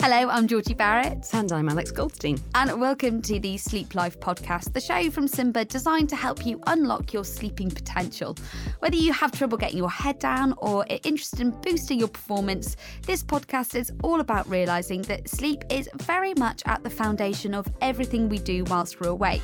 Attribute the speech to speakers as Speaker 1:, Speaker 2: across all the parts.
Speaker 1: Hello, I'm Georgie Barrett.
Speaker 2: And I'm Alex Goldstein.
Speaker 1: And welcome to the Sleep Life podcast, the show from Simba designed to help you unlock your sleeping potential. Whether you have trouble getting your head down or are interested in boosting your performance, this podcast is all about realising that sleep is very much at the foundation of everything we do whilst we're awake.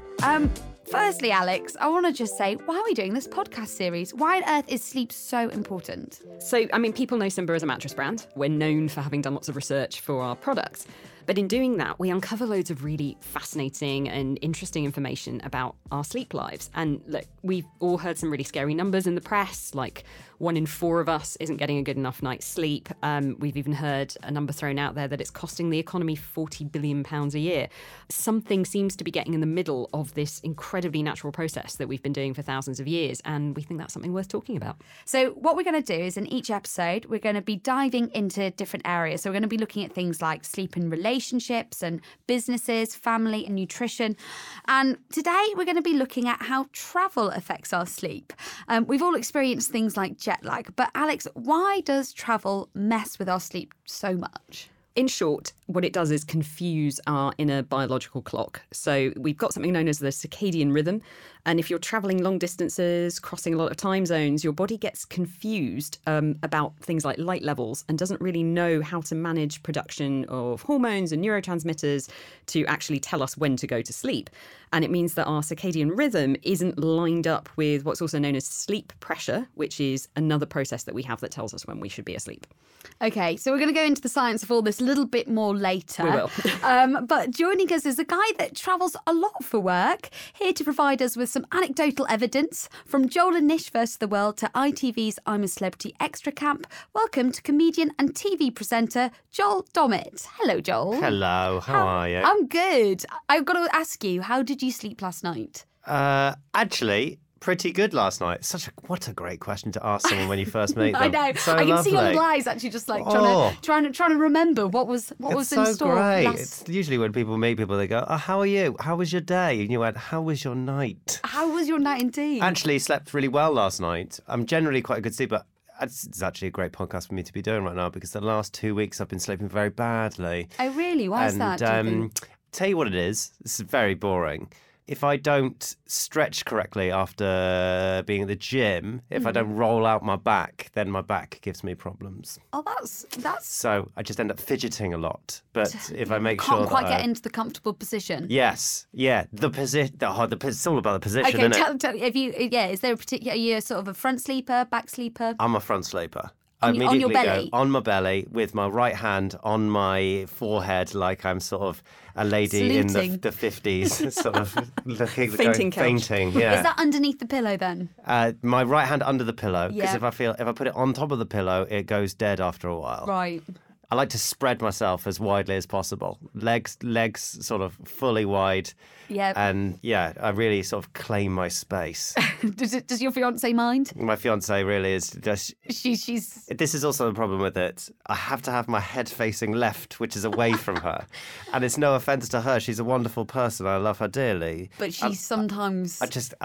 Speaker 1: Firstly, Alex, I want to just say, why are we doing this podcast series? Why on earth is sleep so important?
Speaker 2: So, people know Simba as a mattress brand. We're known for having done lots of research for our products. But in doing that, we uncover loads of really fascinating and interesting information about our sleep lives. And look, we've all heard some really scary numbers in the press, like 1 in 4 of us isn't getting a good enough night's sleep. We've even heard a number thrown out there that it's costing the economy £40 billion a year. Something seems to be getting in the middle of this incredibly natural process that we've been doing for thousands of years, and we think that's something worth talking about.
Speaker 1: So what we're going to do is in each episode, we're going to be diving into different areas. So we're going to be looking at things like sleep and relationships and businesses, family and nutrition. And today we're going to be looking at how travel affects our sleep. We've all experienced things like jet lag, but Alex, why does travel mess with our sleep so much?
Speaker 2: In short, what it does is confuse our inner biological clock. So we've got something known as the circadian rhythm. And if you're travelling long distances, crossing a lot of time zones, your body gets confused about things like light levels and doesn't really know how to manage production of hormones and neurotransmitters to actually tell us when to go to sleep. And it means that our circadian rhythm isn't lined up with what's also known as sleep pressure, which is another process that we have that tells us when we should be asleep.
Speaker 1: Okay, so we're going to go into the science of all this a little bit more later.
Speaker 2: We will.
Speaker 1: But joining us is a guy that travels a lot for work, here to provide us with some anecdotal evidence from Joel and Nish vs. the World to ITV's I'm a Celebrity Extra Camp. Welcome to comedian and TV presenter Joel Dommett. Hello, Joel.
Speaker 3: Hello, how are you?
Speaker 1: I'm good. I've got to ask you, how did you sleep last night?
Speaker 3: Actually, pretty good last night. What a great question to ask someone when you first meet them.
Speaker 1: I know.
Speaker 3: So
Speaker 1: I can
Speaker 3: lovely.
Speaker 1: see your eyes actually just like trying to remember what was in
Speaker 3: so
Speaker 1: store.
Speaker 3: Great. It's usually when people meet people, they go, "Oh, how are you? How was your day?" And you went, "How was your night?"
Speaker 1: How was your night indeed?
Speaker 3: Actually, slept really well last night. I'm generally quite a good sleeper. It's actually a great podcast for me to be doing right now because the last 2 weeks I've been sleeping very badly.
Speaker 1: Oh, really? Why is that?
Speaker 3: Tell you what it is. This is very boring. If I don't stretch correctly after being at the gym, if I don't roll out my back, then my back gives me problems.
Speaker 1: Oh, that's...
Speaker 3: So I just end up fidgeting a lot. But if I make sure
Speaker 1: can't quite get into the comfortable position.
Speaker 3: Yes, yeah, the position. It's all about the position,
Speaker 1: okay,
Speaker 3: isn't it?
Speaker 1: tell if you... Yeah, is there a particular... Are you sort of a front sleeper, back sleeper?
Speaker 3: I'm a front sleeper.
Speaker 1: On your belly?
Speaker 3: Go on my belly with my right hand on my forehead like I'm sort of a lady in the 50s, sort of looking, fainting. Yeah.
Speaker 1: Is that underneath the pillow then?
Speaker 3: My right hand under the pillow because
Speaker 1: Yeah.
Speaker 3: if I put it on top of the pillow, it goes dead after a while.
Speaker 1: Right.
Speaker 3: I like to spread myself as widely as possible. Legs sort of fully wide.
Speaker 1: Yeah.
Speaker 3: And yeah, I really sort of claim my space.
Speaker 1: Does your fiancé mind?
Speaker 3: My fiancée really is just...
Speaker 1: She's...
Speaker 3: This is also the problem with it. I have to have my head facing left, which is away from her. And it's no offence to her. She's a wonderful person. I love her dearly.
Speaker 1: But she's sometimes...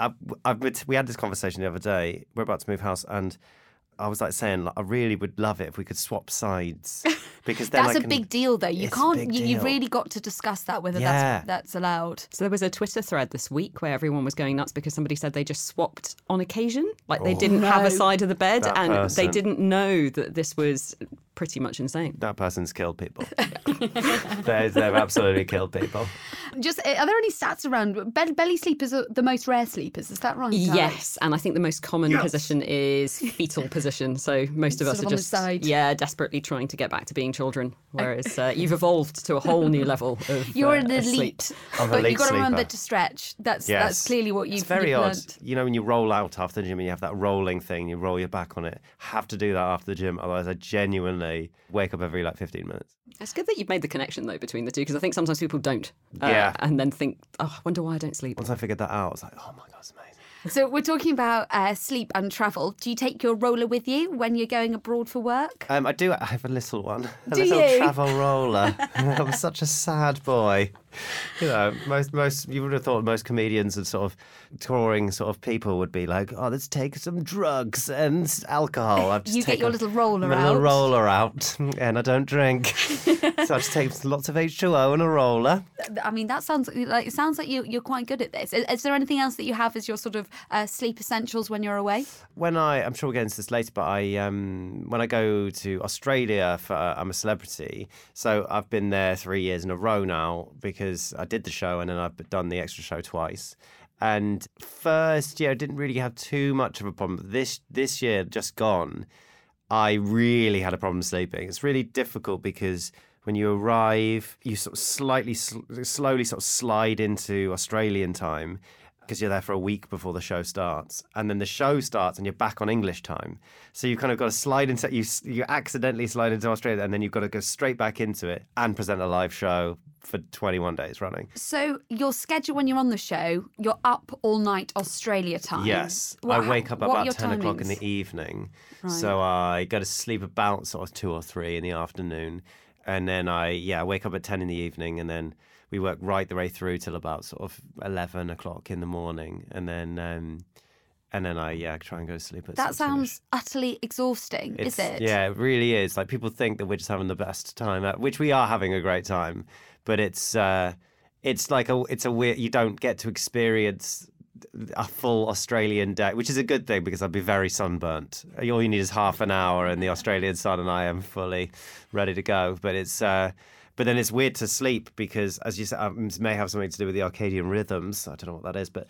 Speaker 3: We had this conversation the other day. We're about to move house and I was like saying, I really would love it if we could swap sides. Because then
Speaker 1: that's a big deal, though. You can't. You've really got to discuss that whether that's allowed.
Speaker 2: So there was a Twitter thread this week where everyone was going nuts because somebody said they just swapped on occasion, like they didn't have a side of the bed, and they didn't know that this was pretty much insane.
Speaker 3: That person's killed people. They've absolutely killed people.
Speaker 1: Just, are there any stats around belly sleepers are the most rare sleepers? Is that right?
Speaker 2: Yes, and I think the most common position is fetal position. So most of us are just desperately trying to get back to being children, whereas you've evolved to a whole new level of
Speaker 1: You're an elite, but you've got to remember to stretch. That's clearly what
Speaker 3: it's very odd.
Speaker 1: learned.
Speaker 3: You know, when you roll out after the gym and you have that rolling thing, you roll your back on it. Have to do that after the gym, otherwise I genuinely wake up every 15 minutes.
Speaker 2: It's good that you've made the connection though between the two, because I think sometimes people don't. And then think, oh, I wonder why I don't sleep.
Speaker 3: Once I figured that out, I was like, oh my God, it's amazing.
Speaker 1: So we're talking about sleep and travel. Do you take your roller with you when you're going abroad for work?
Speaker 3: I do. I have a little one.
Speaker 1: Do you?
Speaker 3: Travel roller. I'm such a sad boy. You know, most you would have thought most comedians and sort of touring sort of people would be like, oh, let's take some drugs and alcohol. I've just
Speaker 1: You get your little roller
Speaker 3: my
Speaker 1: out.
Speaker 3: little roller out, and I don't drink, so I just take lots of H2O and a roller.
Speaker 1: I mean, that sounds like you're quite good at this. Is there anything else that you have as your sort of sleep essentials when you're away?
Speaker 3: I'm sure we'll get into this later, but when I go to Australia I'm a celebrity, so I've been there 3 years in a row now because I did the show and then I've done the extra show twice. And first year I didn't really have too much of a problem. This year just gone, I really had a problem sleeping. It's really difficult because when you arrive, you sort of slowly sort of slide into Australian time because you're there for a week before the show starts. And then the show starts and you're back on English time. So you kind of got to slide into, you accidentally slide into Australia and then you've got to go straight back into it and present a live show for 21 days running.
Speaker 1: So your schedule when you're on the show, you're up all night Australia time?
Speaker 3: Yes. I wake up about 10 o'clock in
Speaker 1: timings?
Speaker 3: the evening.
Speaker 1: Right.
Speaker 3: So I go to sleep about sort of 2 or 3 in the afternoon. And then I wake up at 10 in the evening and then we work right the way through till about sort of 11 o'clock in the morning. And then I try and go to sleep at
Speaker 1: That
Speaker 3: 6-ish.
Speaker 1: sounds utterly exhausting, is it?
Speaker 3: Yeah, it really is. Like people think that we're just having the best time, which we are having a great time, but it's like it's a weird. You don't get to experience a full Australian day, which is a good thing because I'd be very sunburnt. All you need is half an hour in the Australian sun, and I am fully ready to go. But but then it's weird to sleep because, as you said, it may have something to do with the circadian rhythms. I don't know what that is, but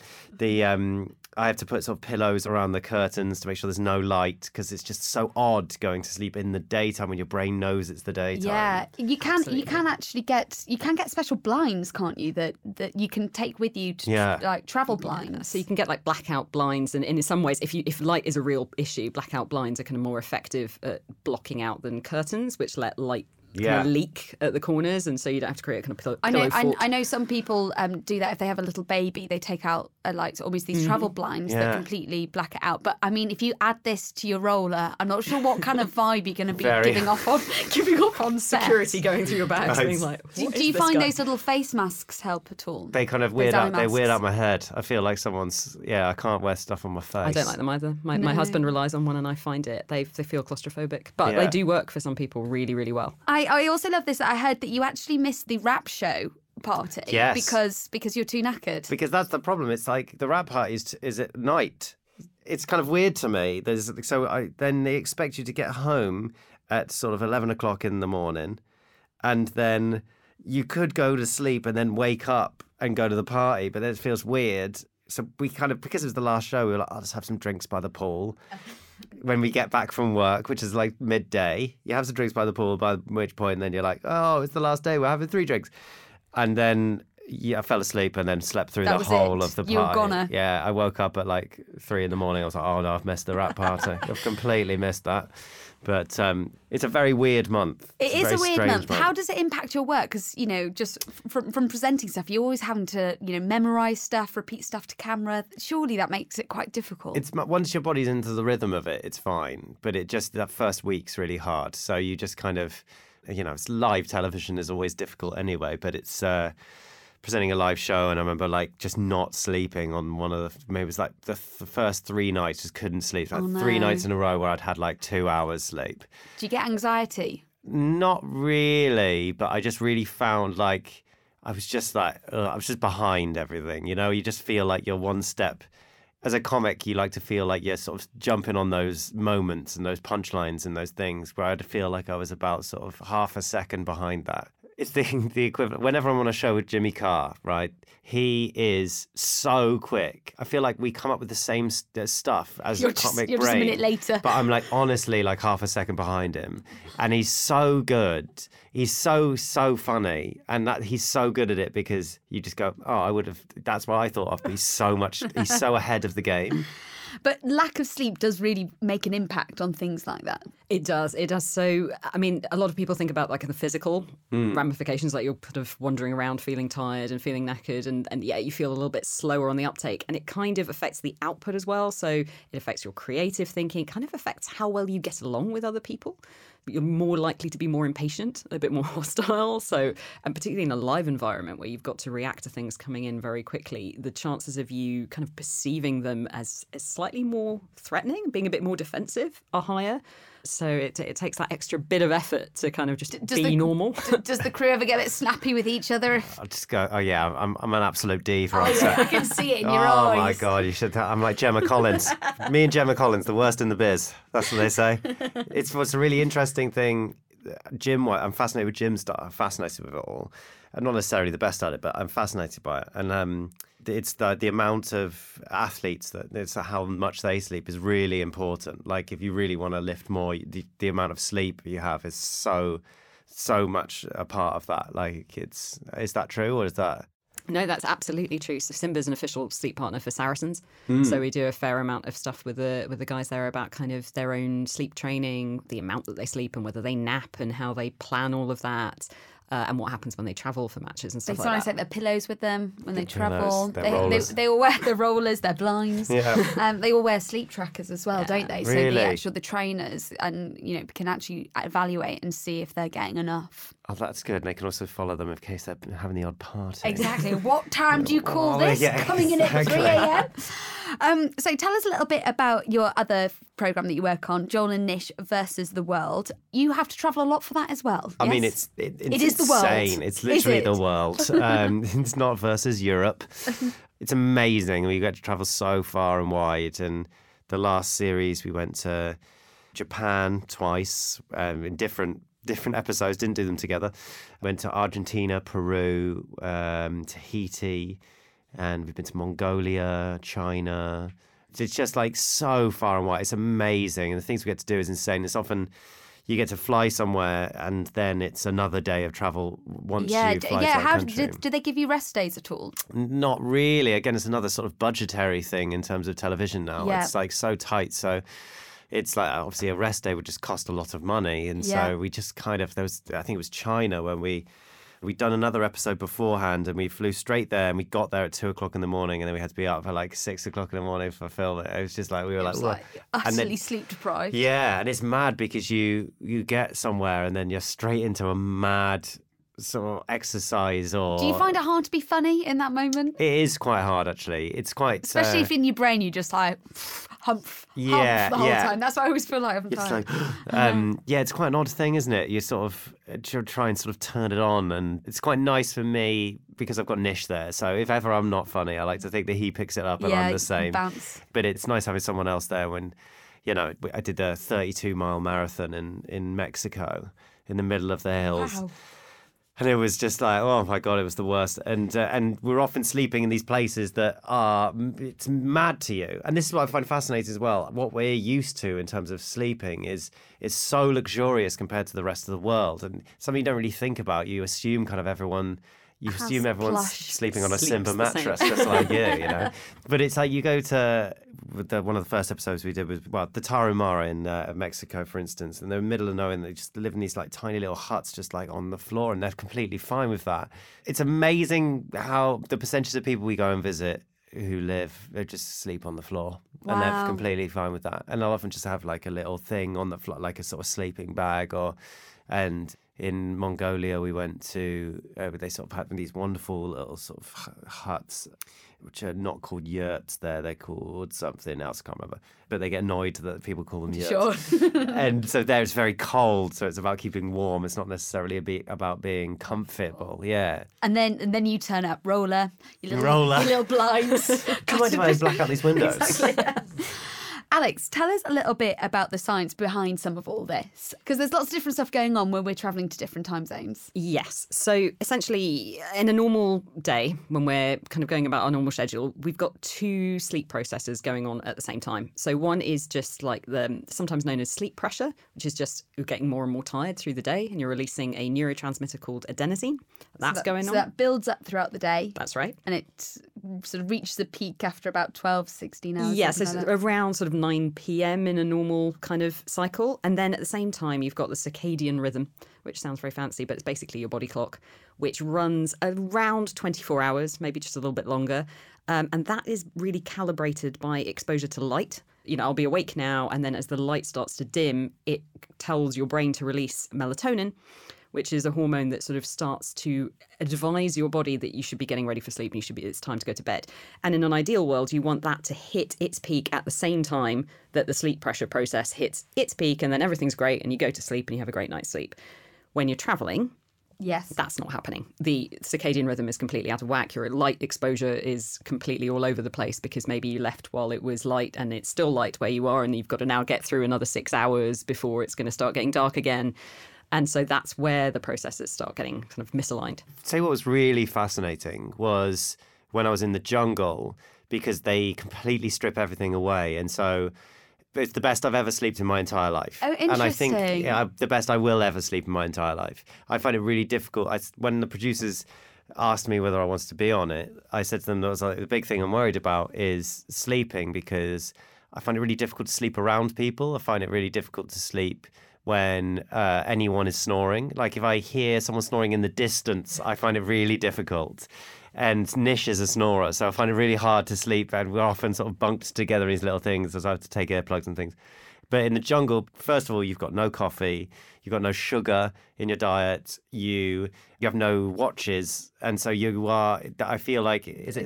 Speaker 3: I have to put sort of pillows around the curtains to make sure there's no light because it's just so odd going to sleep in the daytime when your brain knows it's the daytime.
Speaker 1: Yeah, you can actually get special blinds, can't you? That you can take with you to like travel blinds.
Speaker 2: So you can get like blackout blinds, and in some ways, if light is a real issue, blackout blinds are kind of more effective at blocking out than curtains, which let light kind of leak at the corners, and so you don't have to create a kind of pillow fort.
Speaker 1: I know some people do that if they have a little baby. They take out almost these travel blinds that completely black it out. But I mean, if you add this to your roller, I'm not sure what kind of vibe you're going to be giving off on set.
Speaker 2: Security going through your bags, being like,
Speaker 1: do you find those little face masks help at all?
Speaker 3: They kind of weird out my head. I feel like someone's I can't wear stuff on my face.
Speaker 2: I don't like them either. My husband relies on one and I find they feel claustrophobic, but they do work for some people really, really well.
Speaker 1: I also love this. I heard that you actually missed the rap show party because you're too knackered.
Speaker 3: Because that's the problem. It's like the rap party is at night. It's kind of weird to me. Then they expect you to get home at sort of 11 o'clock in the morning, and then you could go to sleep and then wake up and go to the party, but then it feels weird. So we kind of, because it was the last show, we were like, I'll just have some drinks by the pool. When we get back from work, which is like midday, you have some drinks by the pool, by which point then you're like, oh, it's the last day, we're having 3 drinks. And then I fell asleep and then slept through the whole of the party.
Speaker 1: You were goner.
Speaker 3: Yeah, I woke up at like 3 a.m. I was like, oh no, I've missed the rap party. I've completely missed that. But it's a very weird month.
Speaker 1: It is a weird month. How does it impact your work? Because, just from presenting stuff, you're always having to, memorise stuff, repeat stuff to camera. Surely that makes it quite difficult.
Speaker 3: Once your body's into the rhythm of it, it's fine. But that first week's really hard. So you just kind of, it's live television is always difficult anyway. But it's presenting a live show, and I remember like just not sleeping on one of maybe it was like the first 3 nights, just couldn't sleep. Like 3 nights in a row where I'd had like 2 hours sleep.
Speaker 1: Do you get anxiety?
Speaker 3: Not really, but I just really found like I was just behind everything. You just feel like you're one step. As a comic, you like to feel like you're sort of jumping on those moments and those punchlines and those things, where I'd feel like I was about sort of half a second behind that. It's the equivalent. Whenever I'm on a show with Jimmy Carr, right, he is so quick. I feel like we come up with the same stuff as a comic brain.
Speaker 1: You're just a minute later.
Speaker 3: But I'm like, honestly, like half a second behind him. And he's so good. He's so funny. And that he's so good at it because you just go, oh, that's what I thought of. But he's so ahead of the game.
Speaker 1: But lack of sleep does really make an impact on things like that.
Speaker 2: It does. So, I mean, a lot of people think about like the physical ramifications, like you're sort of wandering around feeling tired and feeling knackered, and you feel a little bit slower on the uptake. And it kind of affects the output as well. So it affects your creative thinking. It kind of affects how well you get along with other people. you're more likely to be more impatient, a bit more hostile. So, and particularly in a live environment where you've got to react to things coming in very quickly, the chances of you kind of perceiving them as slightly more threatening, being a bit more defensive, are higher. So it takes that extra bit of effort to kind of just be normal.
Speaker 1: Does the crew ever get a bit snappy with each other?
Speaker 3: I'll just go, oh yeah, I'm an absolute D for
Speaker 1: I
Speaker 3: answer.
Speaker 1: can see it in your
Speaker 3: Oh
Speaker 1: eyes.
Speaker 3: my God, you should. I'm like Gemma Collins. Me and Gemma Collins, the worst in the biz. That's what they say. It's a really interesting thing. I'm fascinated with gym stuff. I'm fascinated with it all. I'm not necessarily the best at it, but I'm fascinated by it. And it's the amount of athletes it's how much they sleep is really important. Like if you really want to lift more, the amount of sleep you have is so much a part of that. Like is that true or is that?
Speaker 2: No, that's absolutely true. So Simba's an official sleep partner for Saracens. So we do a fair amount of stuff with the guys there about kind of their own sleep training, the amount that they sleep and whether they nap and how they plan all of that. And what happens when they travel for matches and stuff like that.
Speaker 1: They sometimes take their pillows with them when they travel.
Speaker 3: They
Speaker 1: all wear their rollers, their blinds.
Speaker 3: Yeah.
Speaker 1: They all wear sleep trackers as well, don't they?
Speaker 3: Really?
Speaker 1: So the trainers and can actually evaluate and see if they're getting enough.
Speaker 3: Oh, that's good. And they can also follow them in case they're having the odd party.
Speaker 1: Exactly. What time do you call this?
Speaker 3: Yeah,
Speaker 1: Coming in at 3 a.m. So tell us a little bit about your other programme that you work on, Joel and Nish versus the World. You have to travel a lot for that as well.
Speaker 3: I mean,
Speaker 1: yes?
Speaker 3: it's
Speaker 1: the world.
Speaker 3: insane. It's literally
Speaker 1: Is it?
Speaker 3: the world. It's not versus Europe. It's amazing. We get to travel so far and wide. And the last series, we went to Japan twice in different episodes, didn't do them together. Went to Argentina, Peru, Tahiti, and we've been to Mongolia, China. It's just like so far and wide. It's amazing. And the things we get to do is insane. It's often you get to fly somewhere and then it's another day of travel once you fly to that country.
Speaker 1: Do they give you rest days at all?
Speaker 3: Not really. Again, it's another sort of budgetary thing in terms of television now.
Speaker 1: Yeah.
Speaker 3: It's like so tight. So it's like obviously a rest day would just cost a lot of money. And so we just kind of, I think it was China when we'd done another episode beforehand and we flew straight there and we got there at 2:00 in the morning and then we had to be up at like 6:00 in the morning for filming. It was just like, we were like
Speaker 1: utterly sleep deprived.
Speaker 3: Yeah, and it's mad because you get somewhere and then you're straight into a mad sort of exercise or...
Speaker 1: Do you find it hard to be funny in that moment?
Speaker 3: It is quite hard, actually. It's quite...
Speaker 1: Especially if in your brain you just like humph the whole time. That's what I always feel like every time.
Speaker 3: It's like, it's quite an odd thing, isn't it? You sort of try and sort of turn it on, and it's quite nice for me because I've got Nish there. So if ever I'm not funny, I like to think that he picks it up and I'm the same.
Speaker 1: Bounce.
Speaker 3: But it's nice having someone else there when, I did a 32-mile marathon in Mexico in the middle of the hills.
Speaker 1: Wow.
Speaker 3: And it was just like, oh my God, it was the worst. And we're often sleeping in these places that it's mad to you. And this is what I find fascinating as well. What we're used to in terms of sleeping is so luxurious compared to the rest of the world. And something you don't really think about. You assume kind of everyone's sleeping on a Simba mattress, just like you know. But it's like you go to one of the first episodes we did was the Tarahumara in Mexico, for instance, and they're in the middle of nowhere and they just live in these like tiny little huts just like on the floor, and they're completely fine with that. It's amazing how the percentage of people we go and visit who they just sleep on the floor.
Speaker 1: Wow.
Speaker 3: And they're completely fine with that. And I'll often just have like a little thing on the floor, like a sort of sleeping bag and in Mongolia, we went to, they sort of have these wonderful little sort of huts, which are not called yurts there. They're called something else, I can't remember. But they get annoyed that people call them yurts.
Speaker 1: Sure.
Speaker 3: And so there it's very cold, so it's about keeping warm. It's not necessarily about being comfortable, yeah.
Speaker 1: And then you turn up, roller, your
Speaker 3: Roller.
Speaker 1: little blinds.
Speaker 3: Come on, I black out these windows.
Speaker 1: Exactly, yeah. Alex, tell us a little bit about the science behind some of all this, because there's lots of different stuff going on when we're travelling to different time zones.
Speaker 2: Yes. So essentially, in a normal day, when we're kind of going about our normal schedule, we've got two sleep processes going on at the same time. So one is just like the sometimes known as sleep pressure, which is just you're getting more and more tired through the day and you're releasing a neurotransmitter called adenosine. That's going on.
Speaker 1: So that builds up throughout the day.
Speaker 2: That's right.
Speaker 1: And it sort of reaches a peak after about 12, 16 hours.
Speaker 2: Yeah, so around sort of 9 p.m. in a normal kind of cycle. And then at the same time, you've got the circadian rhythm, which sounds very fancy, but it's basically your body clock, which runs around 24 hours, maybe just a little bit longer. And that is really calibrated by exposure to light I'll be awake now. And then as the light starts to dim, it tells your brain to release melatonin, which is a hormone that sort of starts to advise your body that you should be getting ready for sleep and it's time to go to bed. And in an ideal world, you want that to hit its peak at the same time that the sleep pressure process hits its peak, and then everything's great and you go to sleep and you have a great night's sleep. When you're traveling,
Speaker 1: yes,
Speaker 2: that's not happening. The circadian rhythm is completely out of whack. Your light exposure is completely all over the place because maybe you left while it was light and it's still light where you are, and you've got to now get through another 6 hours before it's going to start getting dark again. And so that's where the processes start getting kind of misaligned.
Speaker 3: Say what was really fascinating was when I was in the jungle, because they completely strip everything away. And so it's the best I've ever slept in my entire life.
Speaker 1: Oh, interesting.
Speaker 3: And I think the best I will ever sleep in my entire life. I find it really difficult. When the producers asked me whether I wanted to be on it, I said to them that was like the big thing I'm worried about is sleeping, because I find it really difficult to sleep around people. I find it really difficult to sleep when anyone is snoring. Like if I hear someone snoring in the distance, I find it really difficult. And Nish is a snorer, so I find it really hard to sleep, and we're often sort of bunked together in these little things, as I have to take earplugs and things. But in the jungle, first of all, you've got no coffee, you've got no sugar in your diet, you have no watches, and so I feel like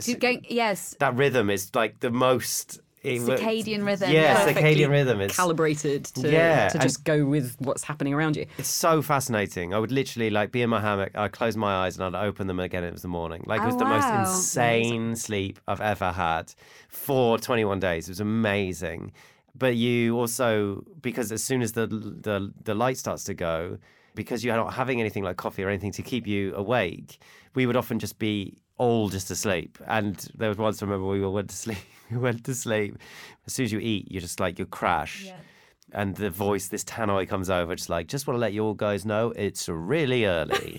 Speaker 1: yes,
Speaker 3: that rhythm is like the most
Speaker 1: circadian rhythm.
Speaker 3: Yeah, circadian rhythm is
Speaker 2: calibrated to just go with what's happening around you.
Speaker 3: It's so fascinating. I would literally be in my hammock, I'd close my eyes and I'd open them again. It was the morning. It was the most insane sleep I've ever had for 21 days. It was amazing. But you also, because as soon as the light starts to go, because you're not having anything like coffee or anything to keep you awake, we would often just be all just asleep. And there was once, I remember, we all went to sleep. We went to sleep. As soon as you eat, you're just you crash. Yeah. And the voice, this tannoy comes over, just want to let you all guys know it's really early.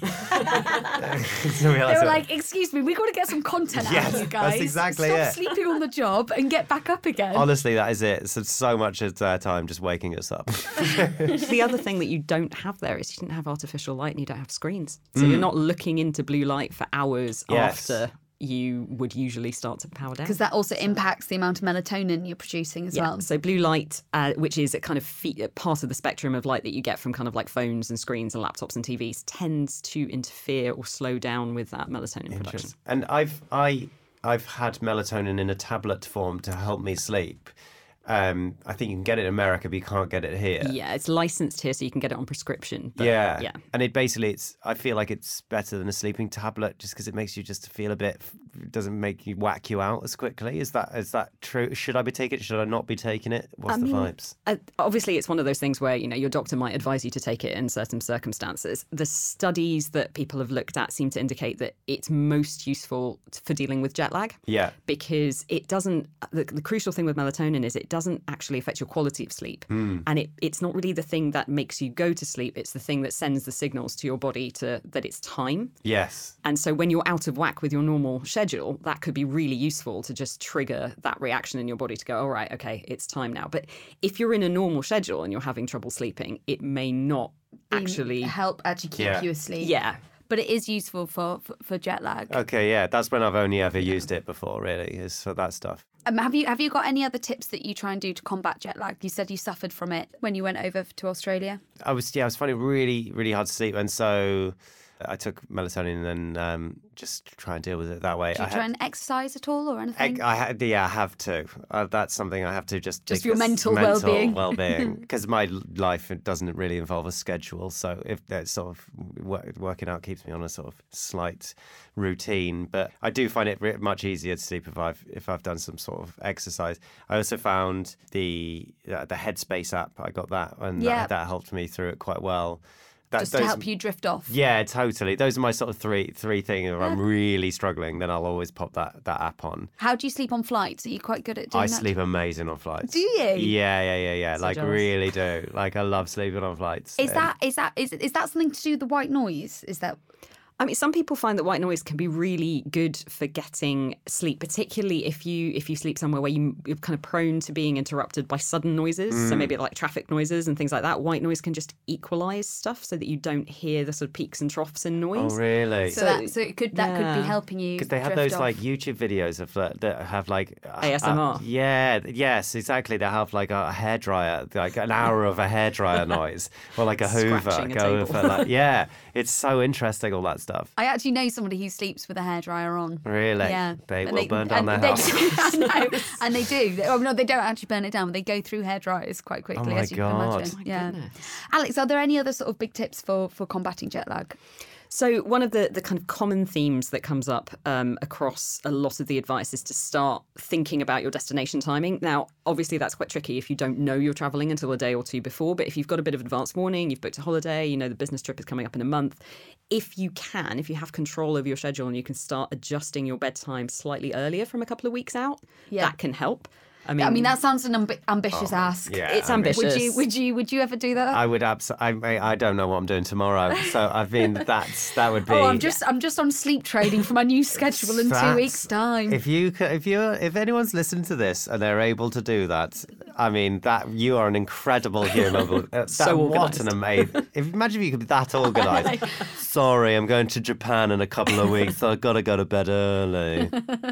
Speaker 1: They were like, excuse me, we've got to get some content out of you guys.
Speaker 3: That's exactly
Speaker 1: Stop sleeping on the job and get back up again.
Speaker 3: Honestly, that is it. So much of their time just waking us up.
Speaker 2: The other thing that you don't have there is you didn't have artificial light and you don't have screens. So you're not looking into blue light for hours after you would usually start to power down.
Speaker 1: Because that also impacts the amount of melatonin you're producing as well.
Speaker 2: So blue light, which is a kind of part of the spectrum of light that you get from kind of like phones and screens and laptops and TVs, tends to interfere or slow down with that melatonin production.
Speaker 3: And I've had melatonin in a tablet form to help me sleep. I think you can get it in America, but you can't get it here.
Speaker 2: Yeah, it's licensed here, so you can get it on prescription. But,
Speaker 3: yeah. And I feel like it's better than a sleeping tablet, just because it makes you just feel a bit, doesn't make you whack you out as quickly. Is that true? Should I be taking it? Should I not be taking it? What's the vibes?
Speaker 2: Obviously, it's one of those things where, your doctor might advise you to take it in certain circumstances. The studies that people have looked at seem to indicate that it's most useful for dealing with jet lag.
Speaker 3: Yeah.
Speaker 2: Because it doesn't, the crucial thing with melatonin is it doesn't actually affect your quality of sleep. And it's not really the thing that makes you go to sleep. It's the thing that sends the signals to your body that it's time.
Speaker 3: Yes.
Speaker 2: And so when you're out of whack with your normal schedule, that could be really useful to just trigger that reaction in your body to go, all right, okay, it's time now. But if you're in a normal schedule and you're having trouble sleeping, it may not actually
Speaker 1: keep you asleep.
Speaker 2: Yeah.
Speaker 1: But it is useful for jet lag.
Speaker 3: Okay, yeah, that's when I've only ever used it before, really, is for that stuff.
Speaker 1: Have you got any other tips that you try and do to combat jet lag? You said you suffered from it when you went over to Australia.
Speaker 3: I was finding it really, really hard to sleep, and so I took melatonin and just try and deal with it that way.
Speaker 1: Do you try and exercise at all or anything?
Speaker 3: I have to. That's something I have to just
Speaker 1: for your mental well-being.
Speaker 3: Because my life doesn't really involve a schedule. So if that sort of working out keeps me on a sort of slight routine, but I do find it much easier to sleep if I've done some sort of exercise. I also found the Headspace app. I got that, and that helped me through it quite well.
Speaker 1: Just to help you drift off.
Speaker 3: Yeah, totally. Those are my sort of three things. If I'm really struggling, then I'll always pop that app on.
Speaker 1: How do you sleep on flights? Are you quite good at doing that?
Speaker 3: I sleep amazing on flights.
Speaker 1: Do you?
Speaker 3: Yeah.
Speaker 2: So jealous.
Speaker 3: Really do. I love sleeping on flights.
Speaker 1: Is that something to do with the white noise? Is that?
Speaker 2: I mean, some people find that white noise can be really good for getting sleep, particularly if you sleep somewhere where you're kind of prone to being interrupted by sudden noises. So maybe like traffic noises and things like that. White noise can just equalize stuff so that you don't hear the sort of peaks and troughs in noise.
Speaker 3: Oh, really?
Speaker 1: So that could be helping you.
Speaker 3: Because they have
Speaker 1: drift
Speaker 3: those
Speaker 1: off.
Speaker 3: like YouTube videos of that have like
Speaker 2: ASMR.
Speaker 3: Yes, exactly. They have like a hairdryer, like an hour of a hairdryer noise, or like a Hoover
Speaker 2: Scratching a
Speaker 3: going
Speaker 2: table.
Speaker 3: for like it's so interesting, all that stuff.
Speaker 1: I actually know somebody who sleeps with a hairdryer on.
Speaker 3: Really?
Speaker 1: Yeah.
Speaker 3: They
Speaker 1: And
Speaker 3: will burn down their
Speaker 1: they-
Speaker 3: house.
Speaker 1: I know. And they do. Oh, no, they don't actually burn it down, but they go through hairdryers quite quickly,
Speaker 3: my
Speaker 1: as you
Speaker 3: God.
Speaker 1: can imagine.
Speaker 2: My
Speaker 1: Yeah.
Speaker 2: goodness.
Speaker 1: Alex, are there any other sort of big tips for combating jet lag?
Speaker 2: So one of the kind of common themes that comes up across a lot of the advice is to start thinking about your destination timing. Now, obviously, that's quite tricky if you don't know you're travelling until a day or two before. But if you've got a bit of advance warning, you've booked a holiday, you know the business trip is coming up in a month, if you have control over your schedule and you can start adjusting your bedtime slightly earlier from a couple of weeks out, that can help.
Speaker 1: I mean, that sounds an ambitious ask.
Speaker 3: Yeah,
Speaker 2: It's
Speaker 3: I mean,
Speaker 2: ambitious.
Speaker 1: Would you ever do that?
Speaker 3: I would absolutely. I don't know what I'm doing tomorrow, so I mean that would be.
Speaker 1: Oh, I'm just on sleep trading for my new schedule in 2 weeks' time.
Speaker 3: If anyone's listening to this and they're able to do that, I mean that you are an incredible human.
Speaker 2: So
Speaker 3: what
Speaker 2: organised.
Speaker 3: an amazing! Imagine if you could be that organised. Sorry, I'm going to Japan in a couple of weeks. So I've got to go to bed early.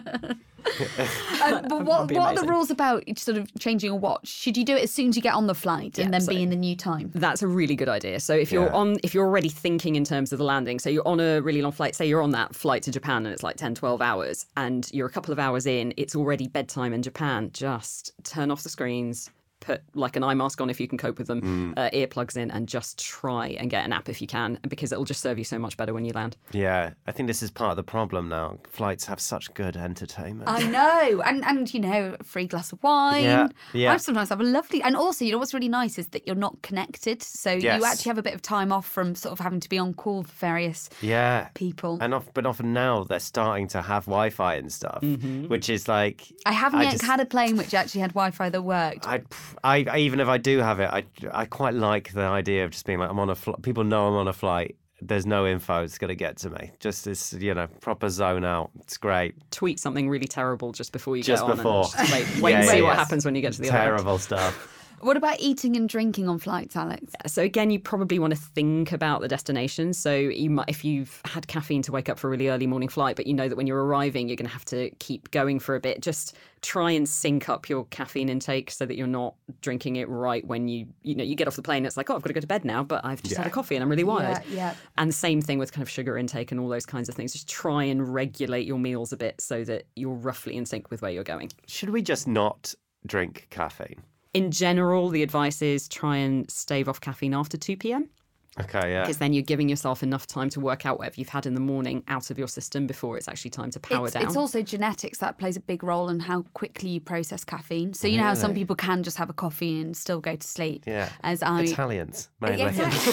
Speaker 1: But what
Speaker 2: be
Speaker 1: are the
Speaker 2: amazing.
Speaker 1: rules about sort of changing your watch? Should you do it as soon as you get on the flight and then
Speaker 2: so-
Speaker 1: be in the new time?
Speaker 2: That's a really good idea. So if you're already thinking in terms of the landing, so you're on a really long flight, say you're on that flight to Japan and it's like 10, 12 hours and you're a couple of hours in, it's already bedtime in Japan, just turn off the screens, put like an eye mask on if you can cope with them, earplugs in, and just try and get a nap if you can, because it'll just serve you so much better when you land.
Speaker 3: Yeah, I think this is part of the problem now. Flights have such good entertainment.
Speaker 1: I know, and you know, a free glass of wine.
Speaker 3: Yeah.
Speaker 1: I sometimes have a lovely, and also, you know, what's really nice is that you're not connected, so
Speaker 3: Yes.
Speaker 1: you actually have a bit of time off from sort of having to be on call for various
Speaker 3: Yeah.
Speaker 1: people.
Speaker 3: But often now they're starting to have Wi-Fi and stuff, which is like
Speaker 1: I haven't yet
Speaker 3: just-
Speaker 1: had a plane which actually had Wi-Fi that worked.
Speaker 3: I even if I do have it, I quite like the idea of just being like I'm on a flight. People know I'm on a flight. There's no info that's going to get to me. Just this, proper zone out. It's great.
Speaker 2: Tweet something really terrible just before you
Speaker 3: Just
Speaker 2: get on.
Speaker 3: before.
Speaker 2: And just wait and see what happens when you get to the other end.
Speaker 3: Terrible stuff.
Speaker 1: What about eating and drinking on flights, Alex?
Speaker 2: So again, you probably want to think about the destination. So you might, if you've had caffeine to wake up for a really early morning flight, but you know that when you're arriving, you're going to have to keep going for a bit. Just try and sync up your caffeine intake so that you're not drinking it right when you get off the plane. It's like, oh, I've got to go to bed now, but I've just had a coffee and I'm really wired.
Speaker 1: Yeah.
Speaker 2: And the same thing with kind of sugar intake and all those kinds of things. Just try and regulate your meals a bit so that you're roughly in sync with where you're going.
Speaker 3: Should we just not drink caffeine?
Speaker 2: In general, the advice is try and stave off caffeine after 2 p.m.
Speaker 3: Okay, yeah.
Speaker 2: because then you're giving yourself enough time to work out whatever you've had in the morning out of your system before it's actually time to power down.
Speaker 1: It's also genetics that plays a big role in how quickly you process caffeine. So you know how some people can just have a coffee and still go to sleep.
Speaker 3: Yeah.
Speaker 1: As I
Speaker 3: Italians, mainly.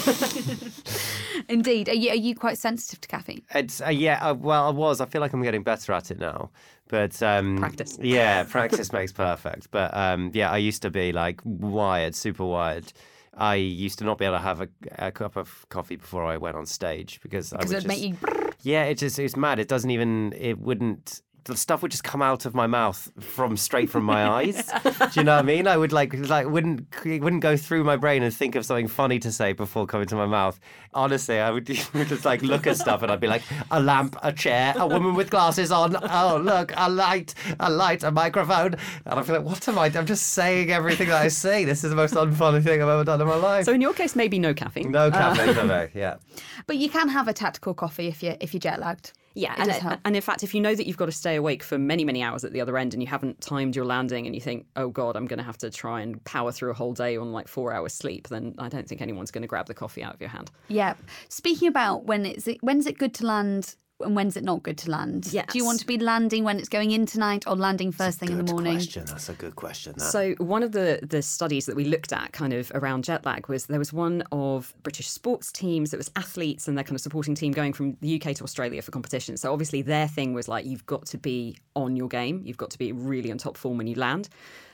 Speaker 1: Indeed. Are you quite sensitive to caffeine?
Speaker 3: It's well, I was. I feel like I'm getting better at it now. But
Speaker 2: Practice.
Speaker 3: Yeah, practice makes perfect. But I used to be like wired, super wired. I used to not be able to have a cup of coffee before I went on stage because I would
Speaker 1: Because it'd make you...
Speaker 3: Yeah, it's mad. It wouldn't. The stuff would just come out of my mouth straight from my eyes. Do you know what I mean? I would it wouldn't go through my brain and think of something funny to say before coming to my mouth. Honestly, I would just like look at stuff and I'd be like, a lamp, a chair, a woman with glasses on. Oh, look, a light, a microphone. And I feel like, what am I? I'm just saying everything that I say. This is the most unfunny thing I've ever done in my life.
Speaker 2: So in your case, maybe no caffeine.
Speaker 3: No caffeine for me, yeah.
Speaker 1: But you can have a tactical coffee if you're jet lagged.
Speaker 2: Yeah,
Speaker 1: It does help.
Speaker 2: and in fact, if you know that you've got to stay awake for many, many hours at the other end and you haven't timed your landing and you think, oh God, I'm going to have to try and power through a whole day on like 4 hours sleep, then I don't think anyone's going to grab the coffee out of your hand.
Speaker 1: Yeah. Speaking about when's it good to land and when's it not good to land?
Speaker 2: Yes.
Speaker 1: Do you want to be landing when it's going in tonight or landing first thing in the morning?
Speaker 3: That's a good question. That.
Speaker 2: So one of the studies that we looked at kind of around jet lag was there was one of British sports teams that was athletes and their kind of supporting team going from the UK to Australia for competition. So obviously their thing was like, you've got to be on your game. You've got to be really on top form when you land.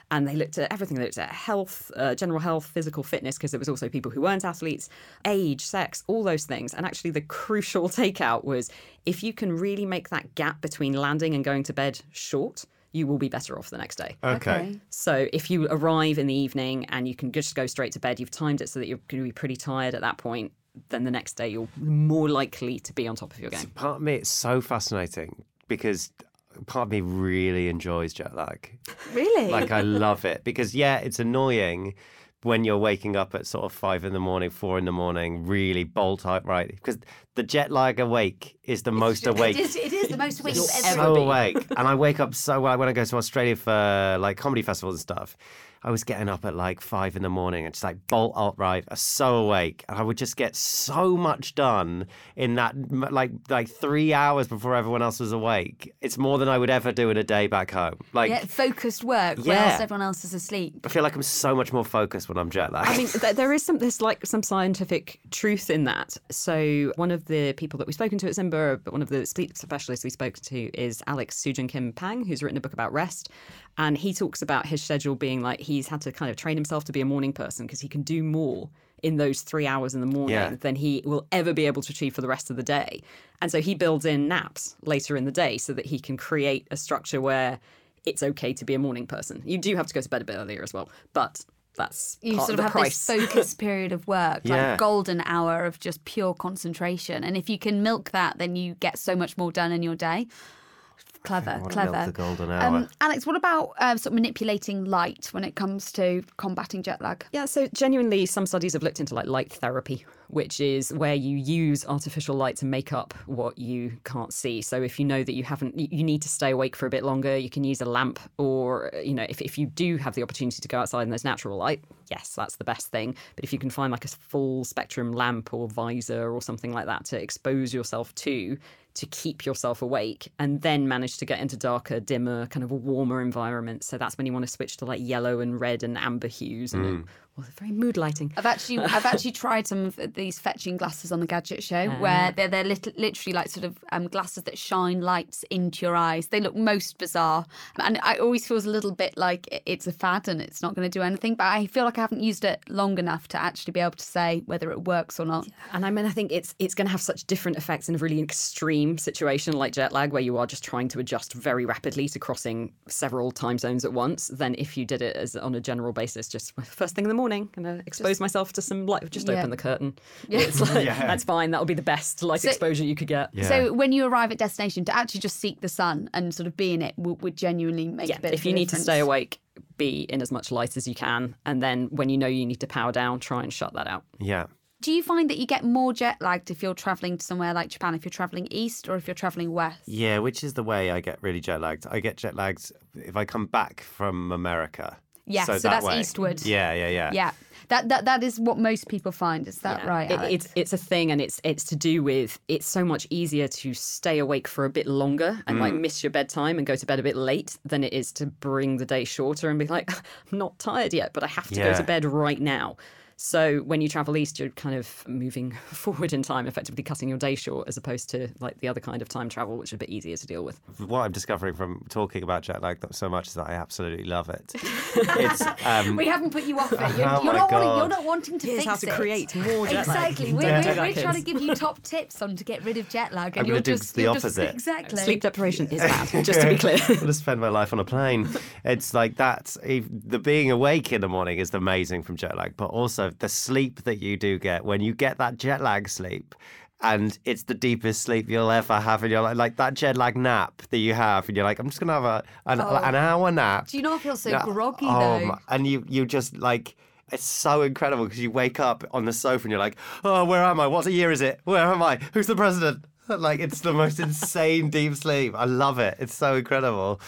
Speaker 2: And they looked at everything. They looked at health, general health, physical fitness, because there was also people who weren't athletes, age, sex, all those things. And actually the crucial takeout was if you can really make that gap between landing and going to bed short, you will be better off the next day.
Speaker 3: Okay.
Speaker 2: So if you arrive in the evening and you can just go straight to bed, you've timed it so that you're going to be pretty tired at that point, then the next day you're more likely to be on top of your game.
Speaker 3: Part of me, it's so fascinating because part of me really enjoys jet lag.
Speaker 1: Really?
Speaker 3: Like, I love it because, yeah, it's annoying when you're waking up at sort of 5 a.m, 4 a.m, really bolt upright, because the jet lag awake is the most awake.
Speaker 1: It is the most awake
Speaker 2: You'll
Speaker 1: you've
Speaker 2: ever
Speaker 1: ever
Speaker 3: So
Speaker 2: be.
Speaker 3: awake. And I wake up so well. When I go to Australia for like comedy festivals and stuff, I was getting up at like 5 a.m. and just like bolt upright, so awake. And I would just get so much done in that like 3 hours before everyone else was awake. It's more than I would ever do in a day back home. Like,
Speaker 1: Yeah, focused work
Speaker 3: Yeah.
Speaker 1: whilst everyone else is asleep.
Speaker 3: I feel like I'm so much more focused when I'm jet lagged.
Speaker 2: I mean, there's like some scientific truth in that. So one of the people that we've spoken to at Simba, but one of the sleep specialists we spoke to is Alex Sujin Kim Pang, who's written a book about rest. And he talks about his schedule being like he's had to kind of train himself to be a morning person because he can do more in those 3 hours in the morning than he will ever be able to achieve for the rest of the day. And so he builds in naps later in the day so that he can create a structure where it's okay to be a morning person. You do have to go to bed a bit earlier as well, but that's
Speaker 1: You
Speaker 2: part
Speaker 1: sort
Speaker 2: of
Speaker 1: of
Speaker 2: the
Speaker 1: have
Speaker 2: price.
Speaker 1: this focused period of work,
Speaker 3: Yeah.
Speaker 1: like golden hour of just pure concentration. And if you can milk that, then you get so much more done in your day. Clever,
Speaker 3: I wanna
Speaker 1: clever.
Speaker 3: milk the golden hour.
Speaker 1: Alex, what about sort of manipulating light when it comes to combating jet lag?
Speaker 2: Yeah, so genuinely, some studies have looked into like light therapy, which is where you use artificial light to make up what you can't see. So if you know that you need to stay awake for a bit longer, you can use a lamp, or if you do have the opportunity to go outside and there's natural light, yes, that's the best thing. But if you can find like a full spectrum lamp or visor or something like that to expose yourself to keep yourself awake, and then manage to get into darker, dimmer, kind of a warmer environment. So that's when you want to switch to like yellow and red and amber hues and very mood lighting.
Speaker 1: I've actually tried some of these fetching glasses on the Gadget Show, where they're literally like sort of glasses that shine lights into your eyes. They look most bizarre, and it always feels a little bit like it's a fad and it's not going to do anything. But I feel like I haven't used it long enough to actually be able to say whether it works or not.
Speaker 2: And I mean, I think it's going to have such different effects in a really extreme situation like jet lag, where you are just trying to adjust very rapidly to crossing several time zones at once, than if you did it as on a general basis, just first thing in the morning, going to expose myself to some light. Just open the curtain.
Speaker 1: Yeah.
Speaker 2: It's like, that's fine. That'll be the best light exposure you could get.
Speaker 3: Yeah.
Speaker 1: So when you arrive at destination, to actually just seek the sun and sort of be in it would genuinely make a bit of
Speaker 2: if you
Speaker 1: a
Speaker 2: need to
Speaker 1: difference.
Speaker 2: stay awake, be in as much light as you can. And then when you know you need to power down, try and shut that out.
Speaker 3: Yeah.
Speaker 1: Do you find that you get more jet lagged if you're travelling to somewhere like Japan, if you're travelling east or if you're travelling west?
Speaker 3: Yeah, which is the way I get really jet lagged. I get jet lagged if I come back from America.
Speaker 1: Yes, so
Speaker 3: that
Speaker 1: that's
Speaker 3: way.
Speaker 1: eastward.
Speaker 3: Yeah.
Speaker 1: Yeah, that is what most people find. Is that right, Alex?
Speaker 2: It's a thing, and it's to do with it's so much easier to stay awake for a bit longer and like miss your bedtime and go to bed a bit late than it is to bring the day shorter and be like, I'm not tired yet, but I have to go to bed right now. So when you travel east, you're kind of moving forward in time, effectively cutting your day short, as opposed to like the other kind of time travel, which is a bit easier to deal with.
Speaker 3: What I'm discovering from talking about jet lag so much is that I absolutely love it. It's
Speaker 1: We haven't put you off it. You're,
Speaker 3: Oh
Speaker 1: you're,
Speaker 3: my
Speaker 1: not
Speaker 3: God.
Speaker 1: wanting, you're not wanting to
Speaker 2: Here's
Speaker 1: fix
Speaker 2: how to
Speaker 1: it.
Speaker 2: create more jet lag.
Speaker 1: Exactly.
Speaker 2: Don't
Speaker 1: We're
Speaker 2: do that,
Speaker 1: trying to
Speaker 2: kids.
Speaker 1: give you top tips on to get rid of jet lag. And
Speaker 3: I'm
Speaker 1: you're
Speaker 3: gonna do
Speaker 1: just
Speaker 3: the
Speaker 1: you're just-
Speaker 3: opposite.
Speaker 1: Exactly.
Speaker 2: Sleep deprivation is bad, just to be clear.
Speaker 3: I'm going to spend my life on a plane. It's like that. The being awake in the morning is amazing from jet lag, but also the sleep that you do get when you get that jet lag sleep. And it's the deepest sleep you'll ever have in your life. Like that jet lag nap that you have, and you're like, I'm just going to have an hour nap.
Speaker 1: Do you not feel so
Speaker 3: Yeah.
Speaker 1: groggy
Speaker 3: Oh,
Speaker 1: though?
Speaker 3: and you just like, it's so incredible because you wake up on the sofa and you're like, oh, where am I? What year is it? Where am I? Who's the president? Like, it's the most insane deep sleep. I love it. It's so incredible.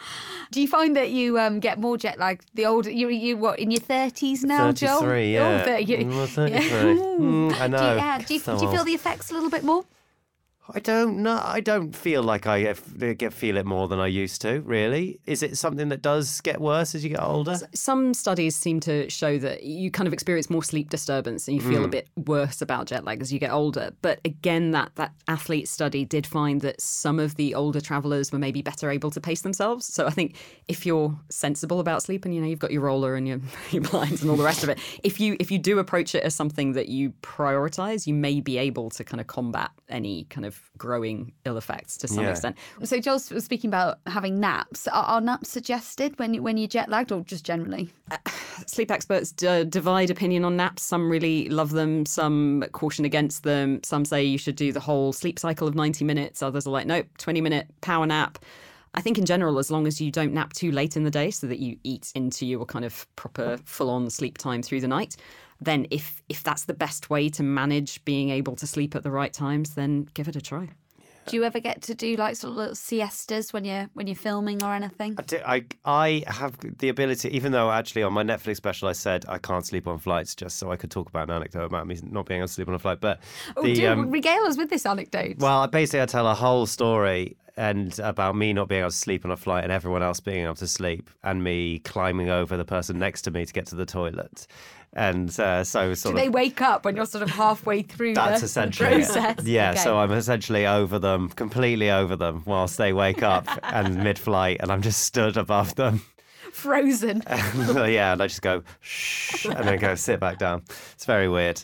Speaker 1: Do you find that you get more jet lag the older you what in your 30s now, Joel?
Speaker 3: 33, yeah.
Speaker 1: Oh, 30,
Speaker 3: I'm 33.
Speaker 1: yeah.
Speaker 3: I know.
Speaker 1: Do you
Speaker 3: So
Speaker 1: feel
Speaker 3: old.
Speaker 1: the effects a little bit more?
Speaker 3: I don't know. I don't feel like I feel it more than I used to, really. Is it something that does get worse as you get older?
Speaker 2: Some studies seem to show that you kind of experience more sleep disturbance and you feel a bit worse about jet lag as you get older. But again, that athlete study did find that some of the older travellers were maybe better able to pace themselves. So I think if you're sensible about sleep and, you've got your roller and your blinds and all the rest of it, if you do approach it as something that you prioritise, you may be able to kind of combat any kind of growing ill effects to some extent.
Speaker 1: So Joel's was speaking about having naps. Are naps suggested when you're jet lagged, or just generally?
Speaker 2: Sleep experts divide opinion on naps. Some really love them, some caution against them. Some say you should do the whole sleep cycle of 90 minutes. Others are like, nope, 20-minute power nap. I think in general, as long as you don't nap too late in the day so that you eat into your kind of proper full-on sleep time through the night, then if that's the best way to manage being able to sleep at the right times, then give it a try.
Speaker 1: Do you ever get to do like sort of little siestas when you're filming or anything?
Speaker 3: I have the ability, even though actually on my Netflix special I said I can't sleep on flights, just so I could talk about an anecdote about me not being able to sleep on a flight. But
Speaker 1: regale us with this anecdote.
Speaker 3: Well, basically I tell a whole story and about me not being able to sleep on a flight and everyone else being able to sleep and me climbing over the person next to me to get to the toilet. And do
Speaker 1: they wake up when you're sort of halfway through
Speaker 3: that's
Speaker 1: the
Speaker 3: essentially
Speaker 1: process?
Speaker 3: Yeah,
Speaker 1: okay.
Speaker 3: So I'm essentially completely over them whilst they wake up and mid-flight and I'm just stood above them.
Speaker 1: Frozen.
Speaker 3: And I just go, shh, and then go sit back down. It's very weird.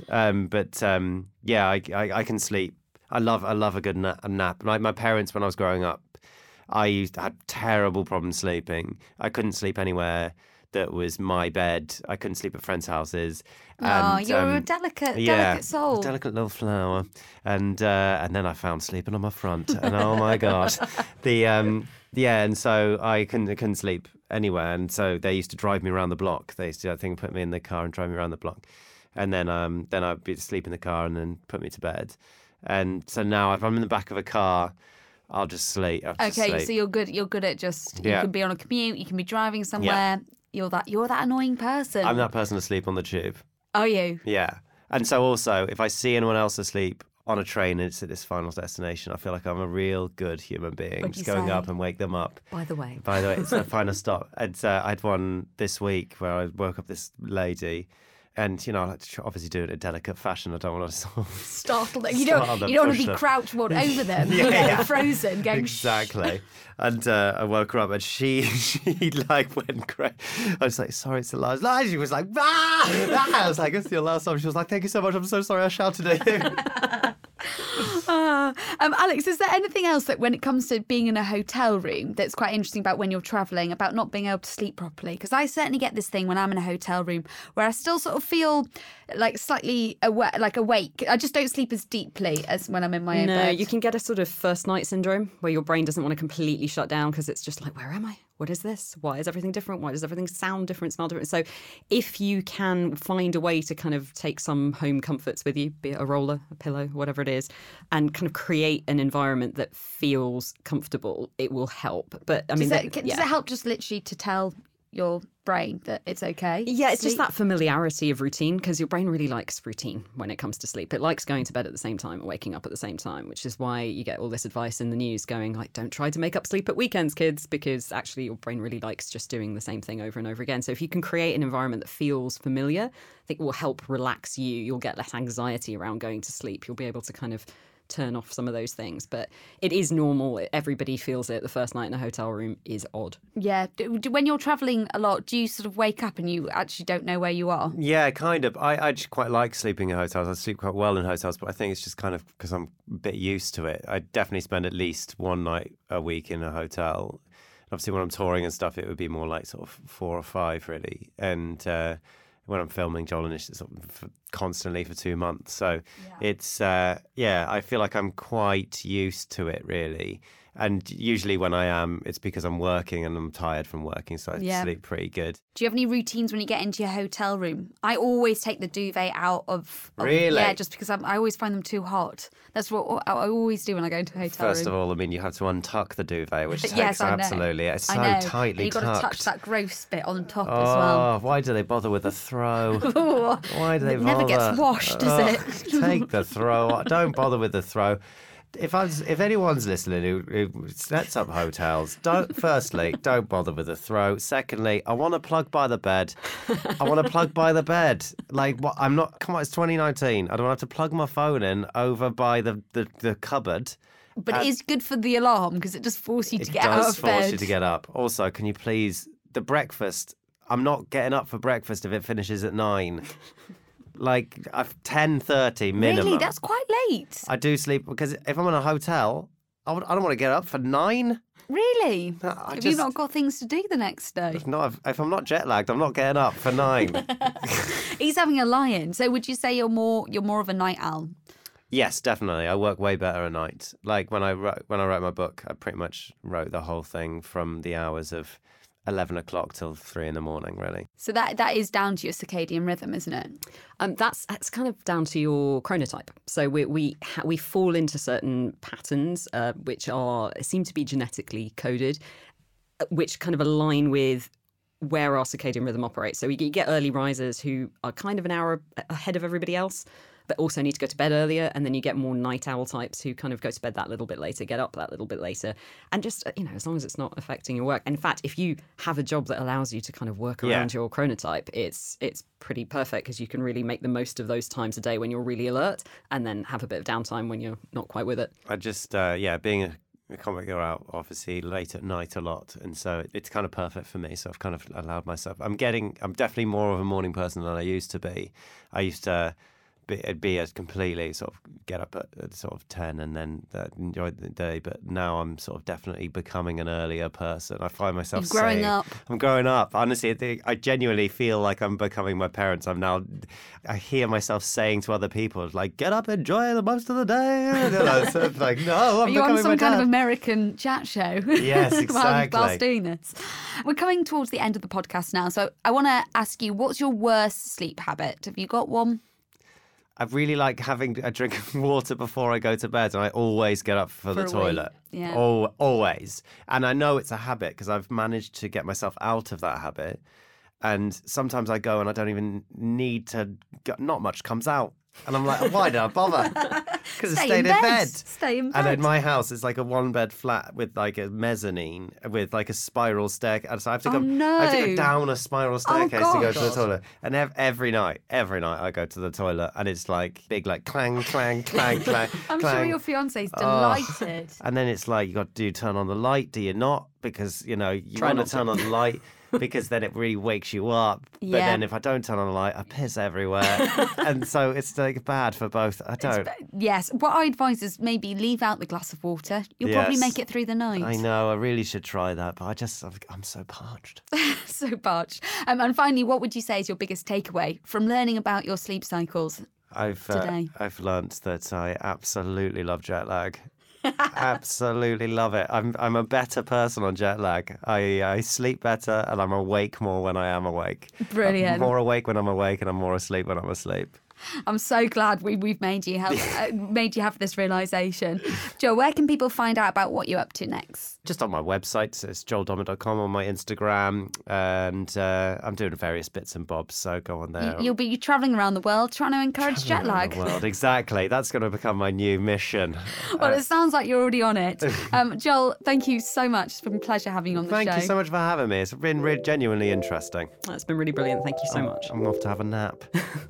Speaker 3: I can sleep. I love a good nap. My parents, when I was growing up, I had terrible problems sleeping. I couldn't sleep anywhere that was my bed. I couldn't sleep at friends' houses.
Speaker 1: You're a delicate soul.
Speaker 3: A delicate little flower. And then I found sleeping on my front. And oh my God. And so I couldn't sleep anywhere. And so they used to drive me around the block. They used to, I think, put me in the car and drive me around the block. And then I'd be asleep in the car and then put me to bed. And so now if I'm in the back of a car, I'll just sleep.
Speaker 1: So you're good. You're good at just. You can be on a commute. You can be driving somewhere. You're that annoying person.
Speaker 3: I'm that person asleep on the tube.
Speaker 1: Are you?
Speaker 3: Yeah. And so also, if I see anyone else asleep on a train and it's at this final destination, I feel like I'm a real good human being. Just going up and wake them up.
Speaker 1: By the way,
Speaker 3: it's the final stop. And I had one this week where I woke up this lady. And, I like to obviously do it in a delicate fashion. I don't want to sort of
Speaker 1: startle them. You don't want to be crouched over them. Frozen. Going,
Speaker 3: exactly. And I woke her up and she like went crazy. I was like, sorry, it's the last. And she was like, I was like, it's your last time. She was like, thank you so much. I'm so sorry I shouted at you.
Speaker 1: Alex, is there anything else that when it comes to being in a hotel room that's quite interesting about when you're travelling, about not being able to sleep properly? Because I certainly get this thing when I'm in a hotel room where I still sort of feel like slightly awake. I just don't sleep as deeply as when I'm in my own bed.
Speaker 2: No, you can get a sort of first night syndrome where your brain doesn't want to completely shut down because it's just like, where am I? What is this? Why is everything different? Why does everything sound different, smell different? So if you can find a way to kind of take some home comforts with you, be it a roller, a pillow, whatever it is, and kind of create an environment that feels comfortable, it will help. But I mean,
Speaker 1: does it help just literally to tell your brain that it's okay?
Speaker 2: Yeah, it's just that familiarity of routine, because your brain really likes routine when it comes to sleep. It likes going to bed at the same time and waking up at the same time, which is why you get all this advice in the news going like, don't try to make up sleep at weekends, kids, because actually your brain really likes just doing the same thing over and over again. So if you can create an environment that feels familiar, I think it will help relax you. You'll get less anxiety around going to sleep. You'll be able to kind of turn off some of those things. But it is normal. Everybody feels it. The first night in a hotel room is odd.
Speaker 1: Yeah. When you're travelling a lot, do you sort of wake up and you actually don't know where you are?
Speaker 3: Yeah, kind of. I actually quite like sleeping in hotels. I sleep quite well in hotels, but I think it's just kind of because I'm a bit used to it. I definitely spend at least one night a week in a hotel. Obviously, when I'm touring and stuff, it would be more like sort of 4 or 5, really. And when I'm filming Joel and Ish, it's constantly for 2 months. So it's, I feel like I'm quite used to it, really. And usually when I am, it's because I'm working and I'm tired from working, so I sleep pretty good.
Speaker 1: Do you have any routines when you get into your hotel room? I always take the duvet out of
Speaker 3: really?
Speaker 1: Yeah, just because I always find them too hot. That's what I always do when I go into a hotel room.
Speaker 3: First of all, I mean, you have to untuck the duvet, which takes
Speaker 1: yes,
Speaker 3: absolutely. It's so tightly tucked.
Speaker 1: And you've got to touch that gross bit on top as well.
Speaker 3: Why do they bother with the throw? Why do they bother?
Speaker 1: It never gets washed, does it?
Speaker 3: Take the throw. Don't bother with the throw. if anyone's listening who sets up hotels, firstly, don't bother with the throw. Secondly, I want to plug by the bed. Like, what? I'm not. Come on, it's 2019. I don't have to plug my phone in over by the cupboard.
Speaker 1: But it is good for the alarm because it does force you to get out of bed.
Speaker 3: It does force you to get up. Also, can you please, the breakfast, I'm not getting up for breakfast if it finishes at 9. Like 10:30 minimum.
Speaker 1: Really? That's quite late.
Speaker 3: I do sleep because if I'm in a hotel, I don't want to get up for 9.
Speaker 1: Really? Have you not got things to do the next day?
Speaker 3: If I'm not jet lagged, I'm not getting up for 9.
Speaker 1: He's having a lie-in. So would you say you're more of a night owl?
Speaker 3: Yes, definitely. I work way better at night. Like when I wrote my book, I pretty much wrote the whole thing from the hours of 11 o'clock till 3 in the morning, really.
Speaker 1: So that is down to your circadian rhythm, isn't it?
Speaker 2: That's kind of down to your chronotype. So we fall into certain patterns which seem to be genetically coded, which kind of align with where our circadian rhythm operates. So you get early risers who are kind of an hour ahead of everybody else, but also need to go to bed earlier. And then you get more night owl types who kind of go to bed that little bit later, get up that little bit later. And just, as long as it's not affecting your work. In fact, if you have a job that allows you to kind of work around your chronotype, it's pretty perfect because you can really make the most of those times a day when you're really alert and then have a bit of downtime when you're not quite with it.
Speaker 3: I just, being a comic, you're out obviously late at night a lot, and so it's kind of perfect for me. So I've kind of allowed myself. I'm definitely more of a morning person than I used to be. I used to be a completely sort of get up at sort of 10 and then enjoy the day, but now I'm sort of definitely becoming an earlier person. I find myself I'm growing up. Honestly, I genuinely feel like I'm becoming my parents. I hear myself saying to other people, like, get up, enjoy the most of the day. So it's like, no, I'm becoming my dad.
Speaker 1: You're on some kind of American chat show.
Speaker 3: Yes, exactly.
Speaker 1: Whilst doing this. We're coming towards the end of the podcast now, so I want to ask you, what's your worst sleep habit? Have you got one?
Speaker 3: I really like having a drink of water before I go to bed, and I always get up for the toilet.
Speaker 1: Yeah.
Speaker 3: Always. And I know it's a habit because I've managed to get myself out of that habit. And sometimes I go and I don't even need to go, not much comes out. And I'm like, why did I bother? Because I stayed in bed.
Speaker 1: Stay in bed.
Speaker 3: And in my house, it's like a 1-bed flat with like a mezzanine with like a spiral staircase. So I have to go down a spiral staircase to go to the toilet. And every night I go to the toilet, and it's like big, like clang, clang, clang, clang.
Speaker 1: I'm
Speaker 3: clang.
Speaker 1: sure your fiancé's delighted.
Speaker 3: And then it's like, you got to turn on the light, do you not? Because, you want to turn on the light. Because then it really wakes you up. But then if I don't turn on the light, I piss everywhere. And so it's like bad for both. I don't.
Speaker 1: Yes. What I advise is maybe leave out the glass of water. You'll probably make it through the night.
Speaker 3: I know. I really should try that. But I'm so parched.
Speaker 1: So parched. And finally, what would you say is your biggest takeaway from learning about your sleep cycles today?
Speaker 3: I've learnt that I absolutely love jet lag. Absolutely love it. I'm a better person on jet lag. I sleep better and I'm awake more when I am awake.
Speaker 1: Brilliant.
Speaker 3: I'm more awake when I'm awake and I'm more asleep when I'm asleep.
Speaker 1: I'm so glad we've made you have this realisation. Joel, where can people find out about what you're up to next?
Speaker 3: Just on my website, so it's joeldommett.com, on my Instagram, and I'm doing various bits and bobs, so go on there.
Speaker 1: You'll be travelling around the world trying to encourage jet lag.
Speaker 3: Exactly. That's going to become my new mission.
Speaker 1: Well, it sounds like you're already on it. Joel, thank you so much. It's been a pleasure having you on the show.
Speaker 3: Thank you so much for having me. It's been genuinely interesting.
Speaker 2: It's been really brilliant. Thank you so much.
Speaker 3: I'm off to have a nap.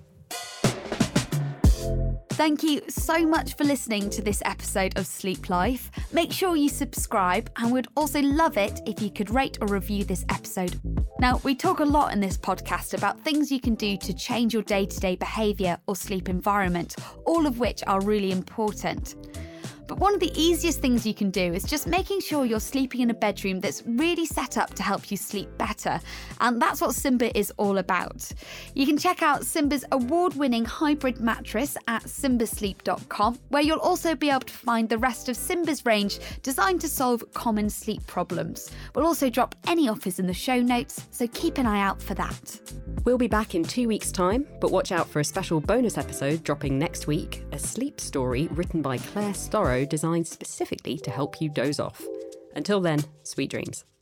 Speaker 1: Thank you so much for listening to this episode of Sleep Life. Make sure you subscribe, and we'd also love it if you could rate or review this episode. Now, we talk a lot in this podcast about things you can do to change your day-to-day behaviour or sleep environment, all of which are really important. But one of the easiest things you can do is just making sure you're sleeping in a bedroom that's really set up to help you sleep better. And that's what Simba is all about. You can check out Simba's award-winning hybrid mattress at simbasleep.com, where you'll also be able to find the rest of Simba's range designed to solve common sleep problems. We'll also drop any offers in the show notes, so keep an eye out for that.
Speaker 2: We'll be back in 2 weeks' time, but watch out for a special bonus episode dropping next week, a sleep story written by Claire Storrow, designed specifically to help you doze off. Until then, sweet dreams.